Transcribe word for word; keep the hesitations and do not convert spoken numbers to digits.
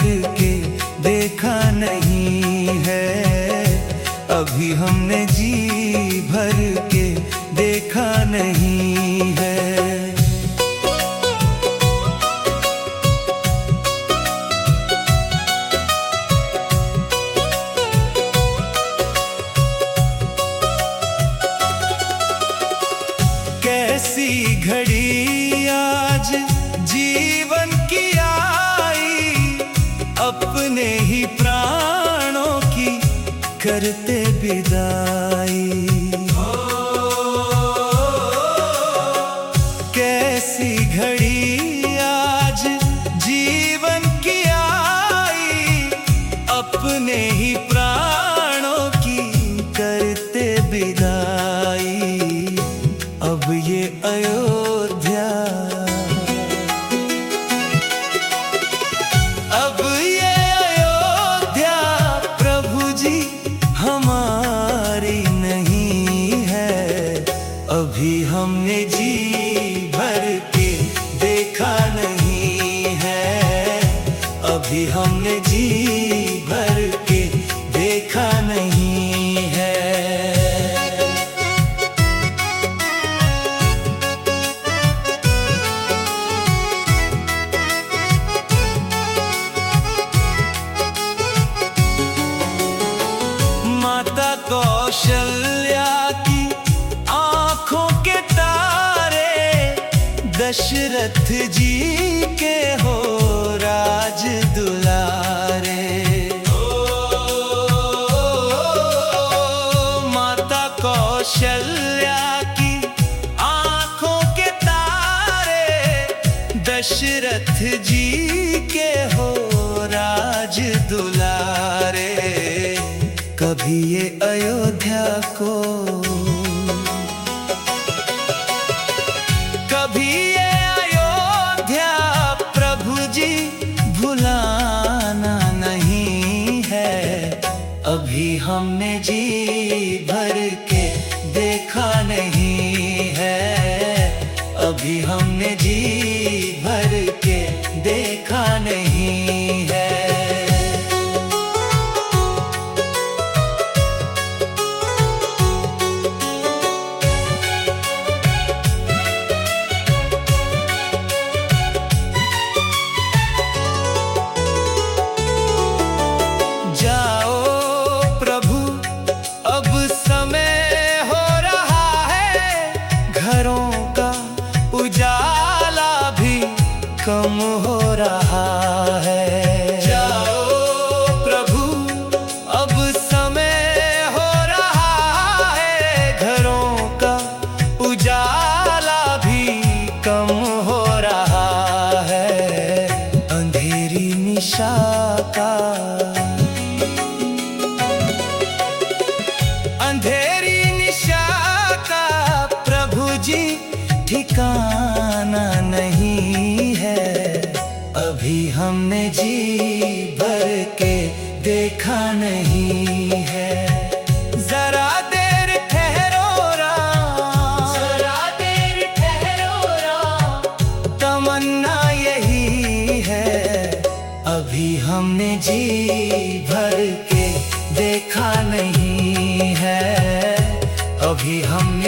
के देखा नहीं है, अभी हमने जी भर के देखा नहीं है। कैसी घड़ी आज जीवन की आई, अपने ही प्राणों की करते विदाई। कैसी घड़ी आज जीवन की आई, अपने ही प्राणों की करते विदाई। अब ये अयोध्या, अब ये अयोध्या प्रभु जी हमारी नहीं है, अभी हमने जी भर के देखा नहीं है, अभी हमने जी भर के देखा नहीं है। माता कौशल्या की आंखों के तारे, दशरथ जी के हो राज दुलारे। माता कौशल्या की आंखों के तारे, दशरथ जी के हो राज दुलारे। कभी ये अयोध्या को, कभी ये अयोध्या प्रभु जी भुलाना नहीं है, अभी हमने जी भर के देखा नहीं है, अभी हमने जी भर के देखा नहीं है। उजाला भी कम हो रहा है। जाओ प्रभु अब समय हो रहा है, घरों का उजाला भी कम हो रहा है। अंधेरी निशा का, अंधेरी निशा का प्रभु जी ठिकाना नहीं है, अभी हमने जी भर के देखा नहीं है। जरा देर ठहरो राम, जरा देर ठहरो राम, तमन्ना यही है, अभी हमने जी भर के देखा नहीं है, अभी हम